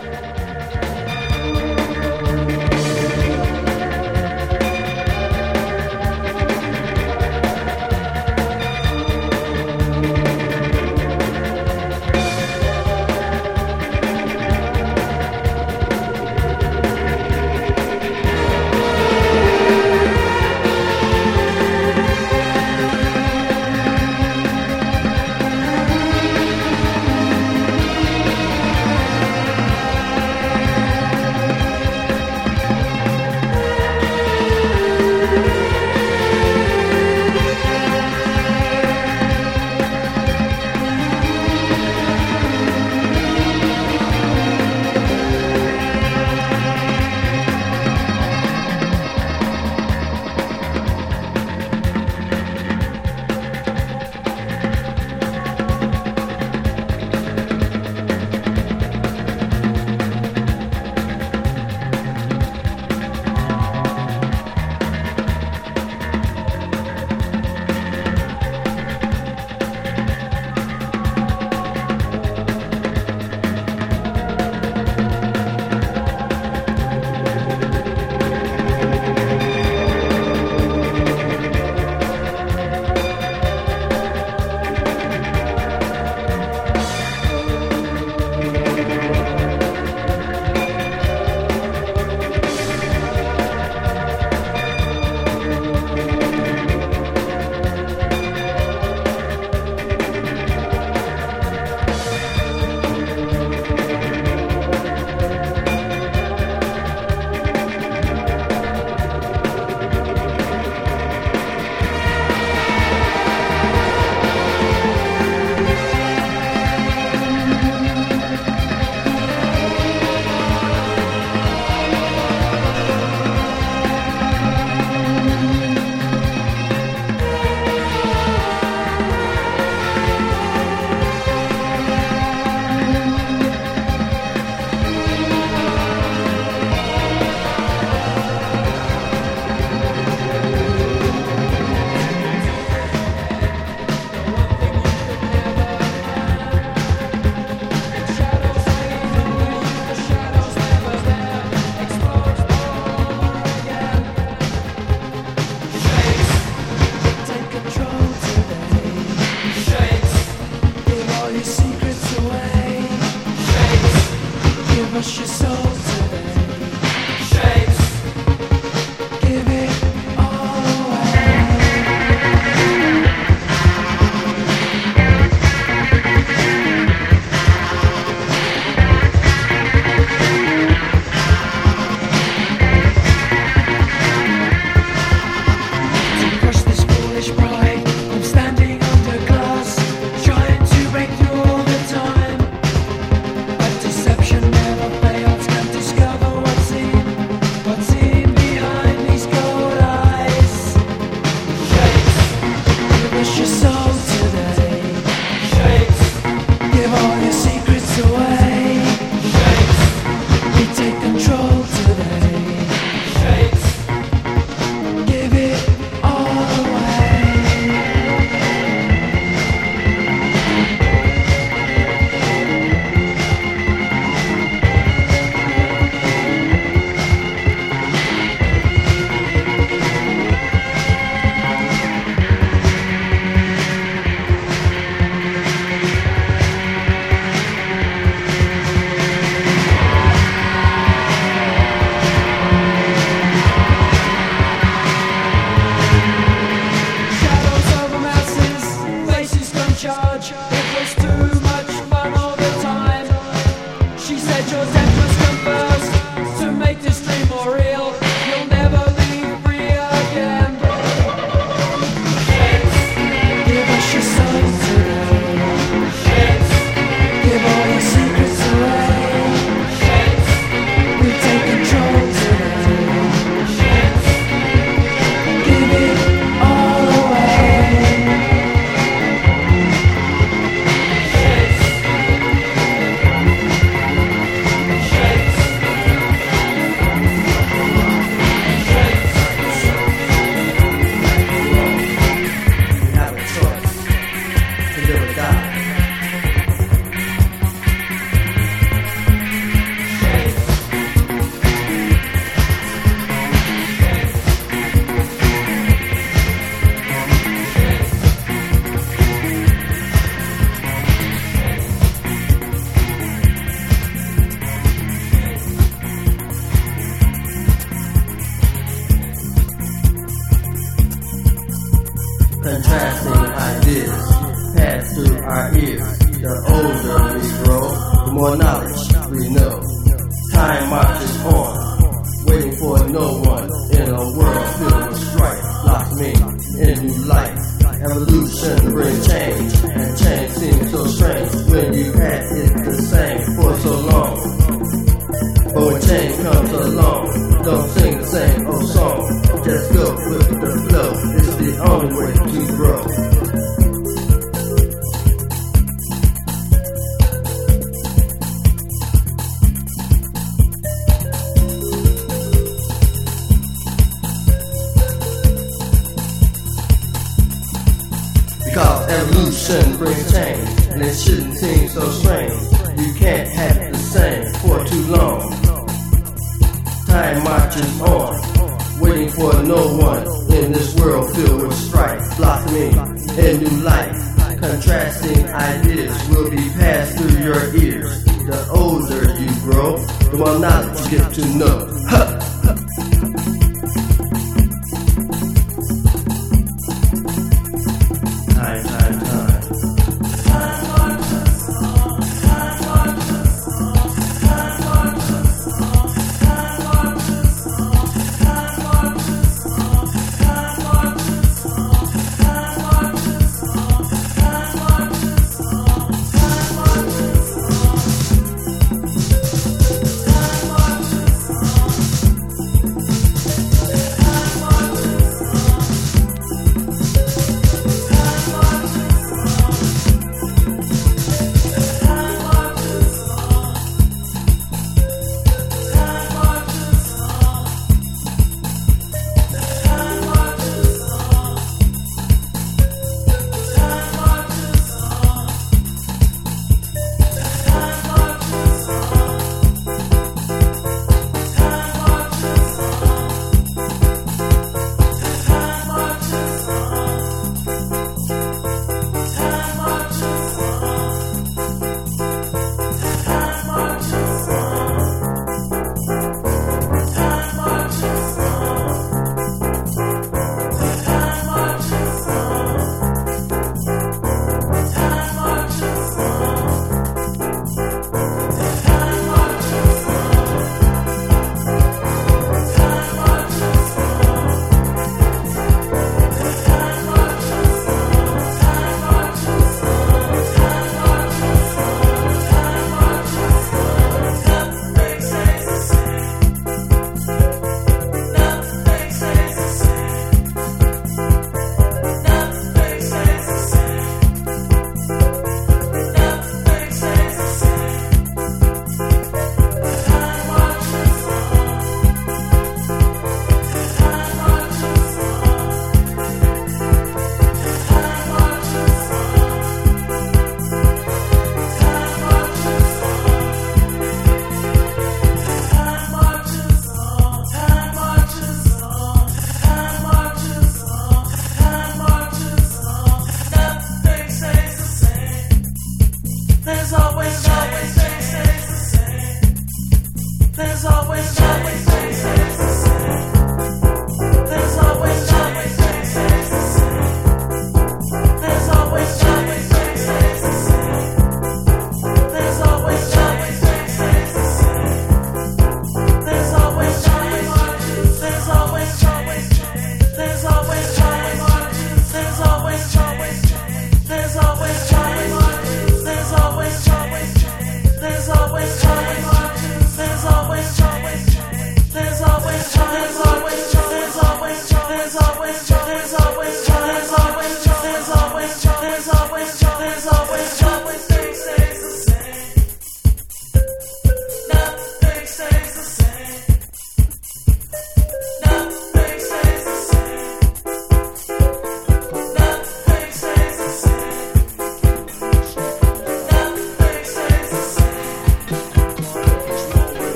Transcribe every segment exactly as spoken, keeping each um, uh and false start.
Deception never fails. more knowledge we know. Time marches on, waiting for no one in a world filled with strife. Lock me in new life. Evolution brings change, and change seems so strange when you had it the same for so long. But when change comes along, don't sing the same old song. Just go with the flow. It's the only way to grow. Because evolution brings change, and it shouldn't seem so strange. You can't have the same for too long. Time marches on, waiting for no one in this world filled with strife. Blossoming in new life, contrasting ideas will be passed through your ears. The older you grow, the more knowledge you get to know. Huh. Time, time, time.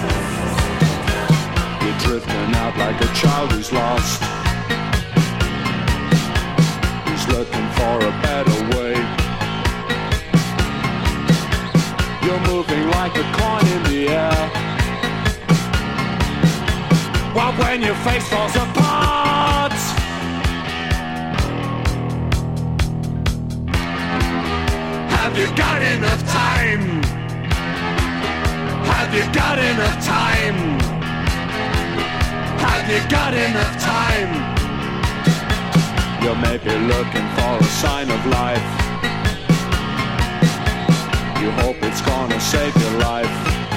drifting out like a child who's lost. face falls apart. Have you got enough time? Have you got enough time? Have you got enough time? You may be looking for a sign of life. You hope it's gonna save your life.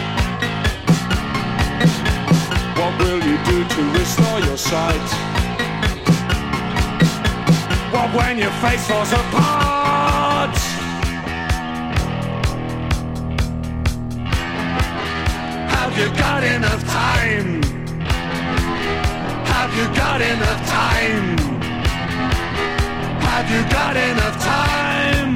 What will you do to restore your sight? What when your face falls apart? Have you got enough time? Have you got enough time? Have you got enough time?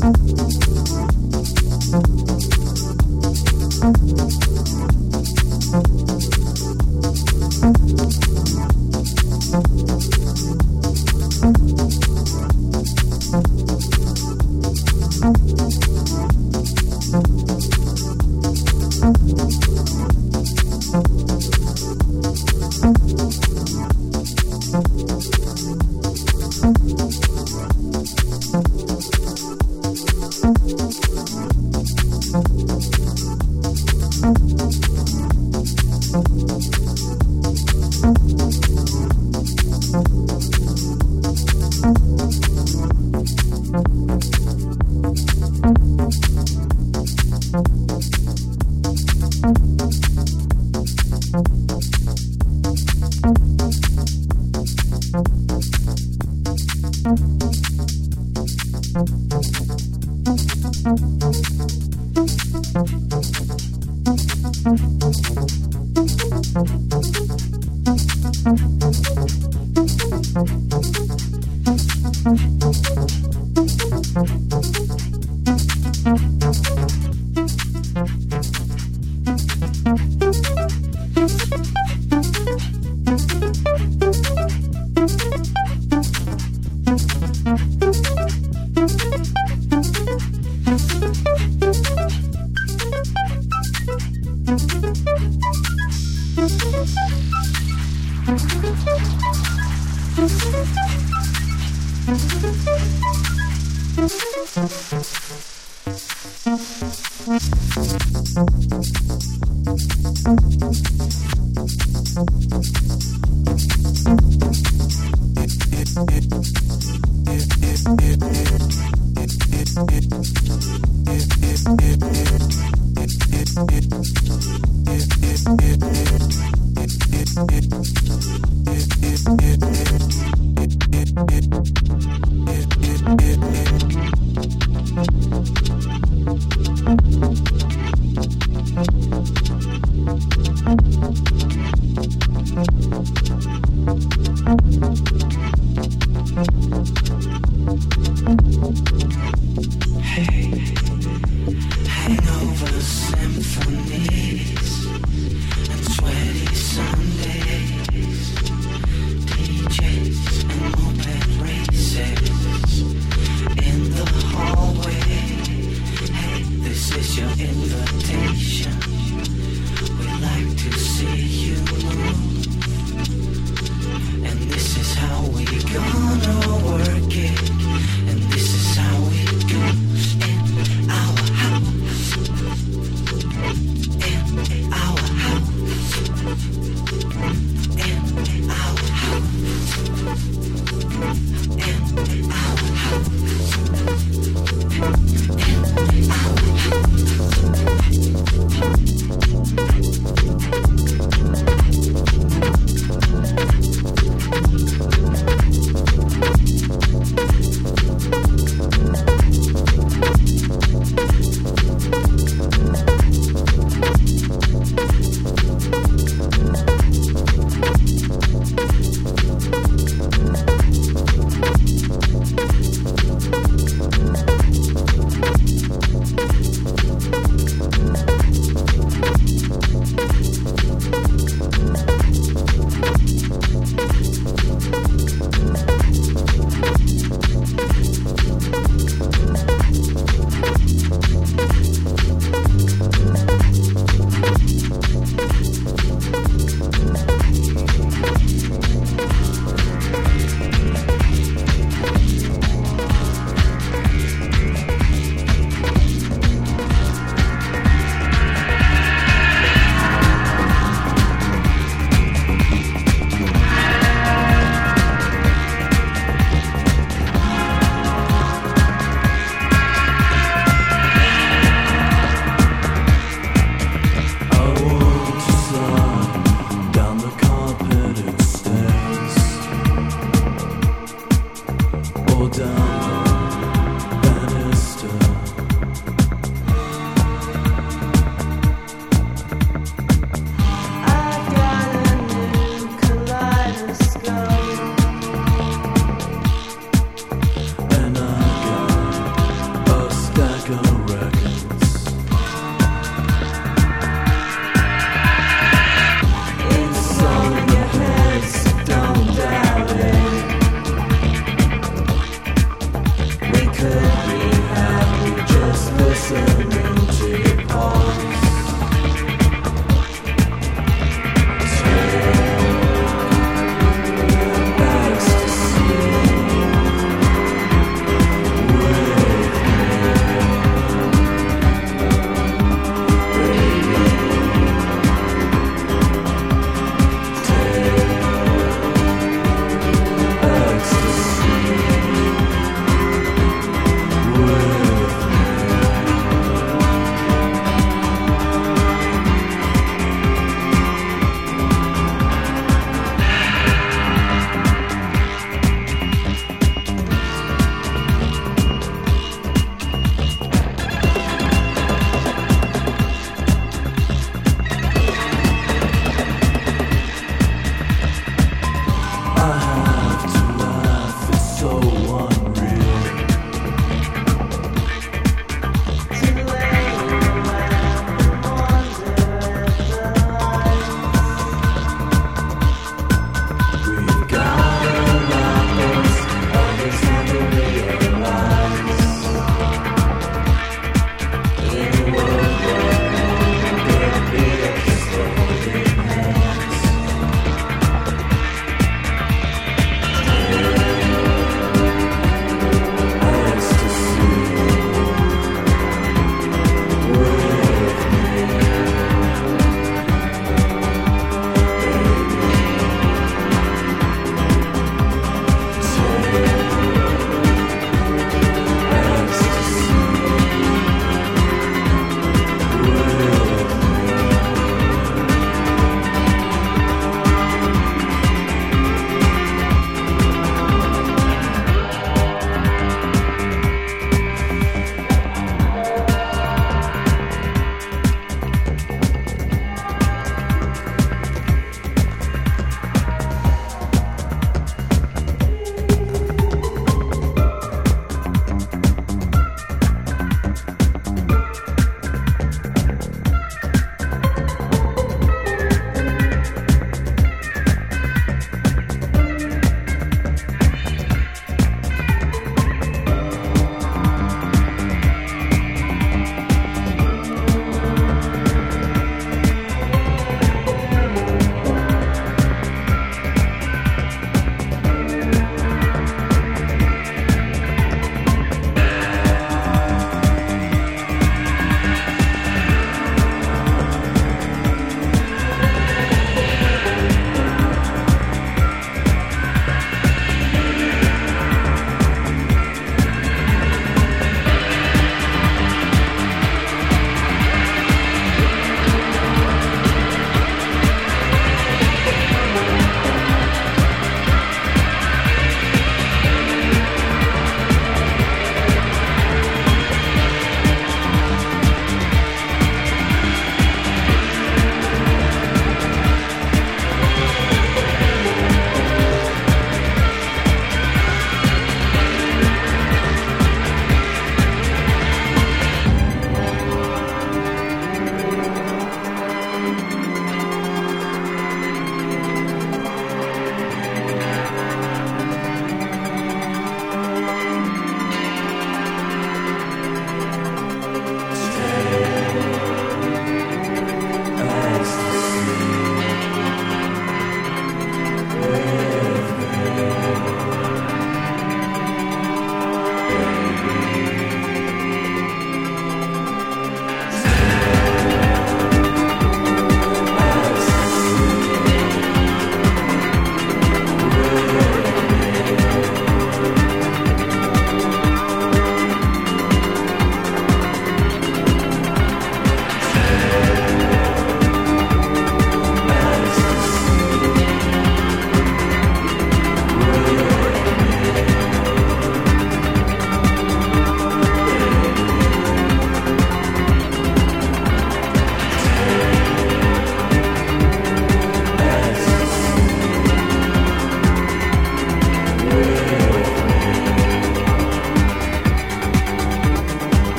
Thank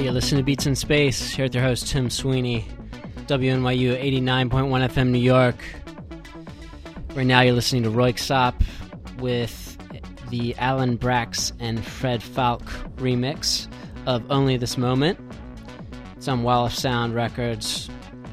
right, you're listening to Beats in Space, here with your host, Tim Sweeney, W N Y U eighty-nine point one F M New York. Right now you're listening to Röyksopp with the Alan Braxe and Fred Falk remix of Only This Moment. It's on Wall of Sound Records.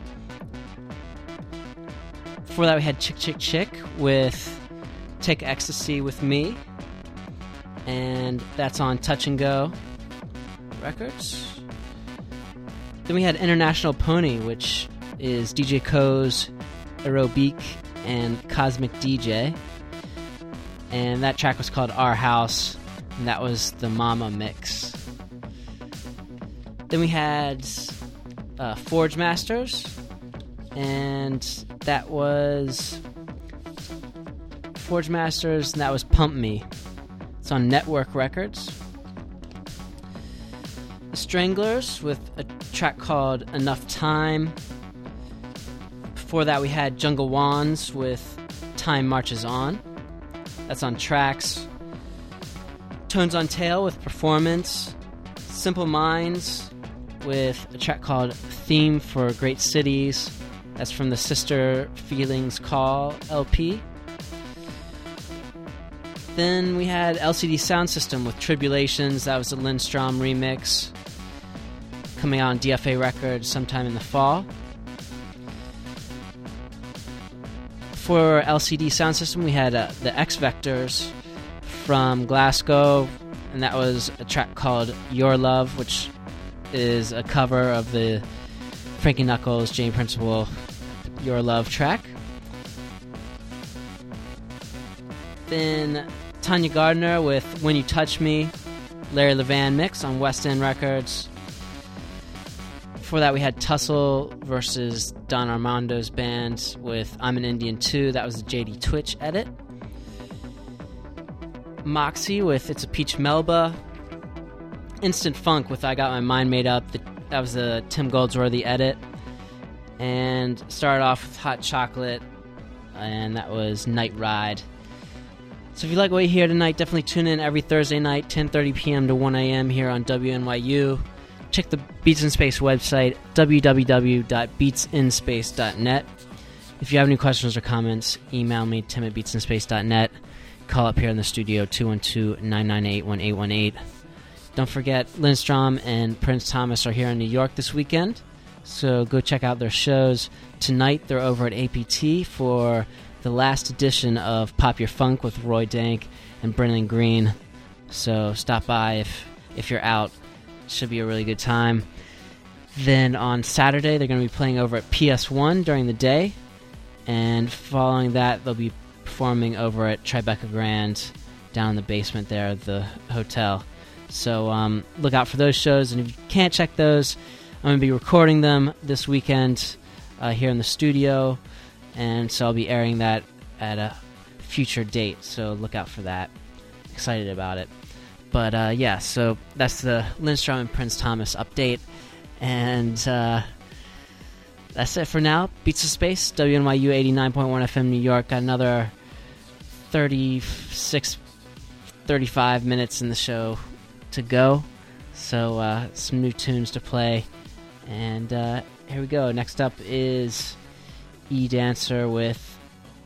Before that we had Chick Chick Chick with Take Ecstasy With Me, and that's on Touch and Go Records. Then we had International Pony, which is D J Koze, Aerobique, and Cosmic D J. And that track was called Our House, and that was the Mama mix. Then we had uh, Forge Masters, and that was Forge Masters, and that was Pump Me. It's on Network Records. The Stranglers with a track called Enough Time. Before that we had Jungle Wands with Time Marches On. That's on Tracks. Tones on Tail with Performance. Simple Minds with a track called Theme for Great Cities. That's from the Sister Feelings Call L P. Then we had L C D Sound System with Tribulations. That was the Lindstrom remix, coming out on D F A Records sometime in the fall. For L C D Sound System, we had uh, the X Vectors from Glasgow, and that was a track called Your Love, which is a cover of the Frankie Knuckles, Jane Principle, Your Love track. Then Tanya Gardner with When You Touch Me, Larry Levan mix on West End Records. Before that we had Tussle versus Don Armando's band with I'm an Indian Too. That was the J D Twitch edit. Moxie with It's a Peach Melba. Instant Funk with I Got My Mind Made Up. That was the Tim Goldsworthy edit. And started off with Hot Chocolate, and that was Night Ride. So if you like what you hear tonight, definitely tune in every Thursday night, ten thirty p.m. to one a.m. here on W N Y U. Check the Beats in Space website, w w w dot beats in space dot net. If you have any questions or comments, email me, tim at beats in space dot net. Call up here in the studio, two one two, nine nine eight, one eight one eight. Don't forget, Lindstrom and Prince Thomas are here in New York this weekend, so go check out their shows. Tonight, they're over at A P T for the last edition of Pop Your Funk with Roy Dank and Brennan Green. So stop by if if you're out. Should be a really good time. Then on Saturday, they're going to be playing over at P S one during the day. And following that, they'll be performing over at Tribeca Grand down in the basement there of the hotel. So um, look out for those shows. And if you can't check those, I'm going to be recording them this weekend uh, here in the studio. And so I'll be airing that at a future date. So look out for that. Excited about it. But, uh, yeah, so that's the Lindstrom and Prince Thomas update. And uh, that's it for now. Beats of Space, W N Y U eighty-nine point one F M New York. Got another thirty-six, thirty-five minutes in the show to go. So uh, some new tunes to play. And uh, here we go. Next up is E-Dancer with...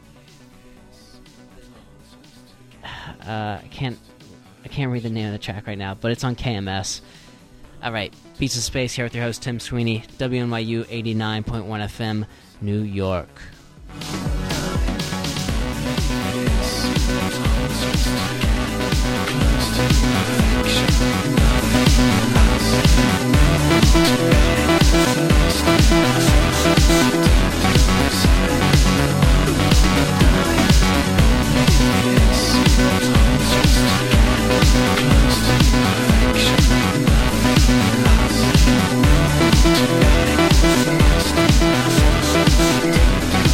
Uh, I can't... I can't read the name of the track right now, but it's on K M S. All right, Beats of Space here with your host, Tim Sweeney, W N Y U eighty-nine point one F M, New York. We'll be right back.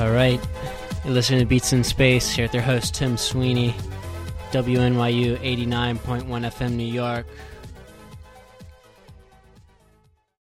All right. You're listening to Beats in Space here with their host, Tim Sweeney, W N Y U eighty-nine point one F M New York.